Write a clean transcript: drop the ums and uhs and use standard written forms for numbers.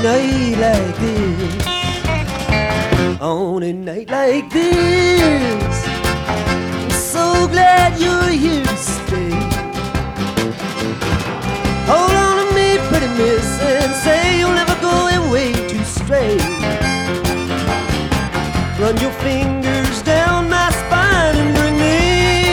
night like this, on a night like this, I'm so glad you're